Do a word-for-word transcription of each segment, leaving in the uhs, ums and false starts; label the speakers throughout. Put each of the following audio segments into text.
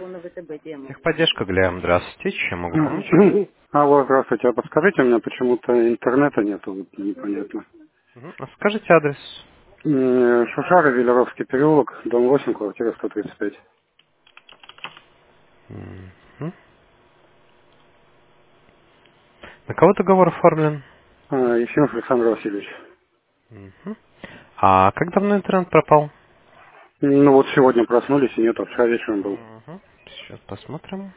Speaker 1: Техподдержка, Глеб, здравствуйте, чем могу помочь?
Speaker 2: Алло, здравствуйте. А подскажите, у меня почему-то интернета нету, вот непонятно.
Speaker 1: Мгм. А скажите адрес.
Speaker 2: М, Шушара, Велеровский переулок, дом восемь, квартира сто тридцать пять.
Speaker 1: Мгм. На кого договор оформлен?
Speaker 2: А, Ефимов Александр Васильевич.
Speaker 1: Мгм. А как давно интернет пропал?
Speaker 2: Ну вот сегодня проснулись и нет, а вчера вечером был.
Speaker 1: Мгм. Сейчас посмотрим.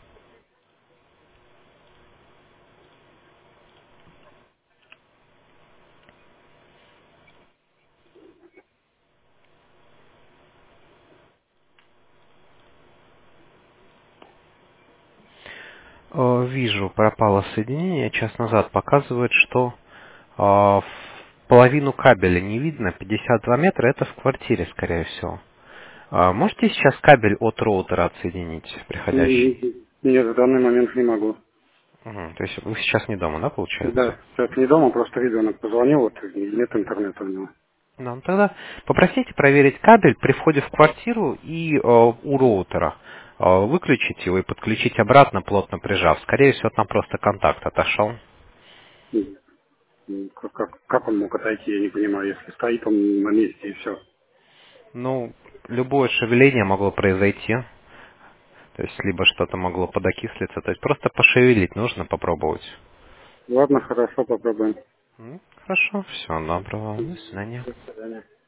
Speaker 1: Э, Вижу, пропало соединение. Час назад показывает, что э, в половину кабеля не видно. пятьдесят два метра это в квартире, скорее всего. А можете сейчас кабель от роутера отсоединить, приходящий?
Speaker 2: М, Нет, в данный момент не могу.
Speaker 1: Мгм. То есть вы сейчас не дома, да, получается?
Speaker 2: Да, сейчас не дома, просто ребенок позвонил, вот и нет интернета у него.
Speaker 1: Да, ну тогда попросите проверить кабель при входе в квартиру и э, у роутера. Э, выключить его и подключить обратно, плотно прижав. Скорее всего, там просто контакт отошел.
Speaker 2: М, м, Как, как, как он мог отойти, я не понимаю, если стоит он на месте и все.
Speaker 1: Ну, любое шевеление могло произойти. То есть, либо что-то могло подокислиться. То есть, просто пошевелить нужно попробовать.
Speaker 2: Ладно, хорошо, попробуем.
Speaker 1: М, Хорошо, всего доброго. До свидания.
Speaker 2: До свидания.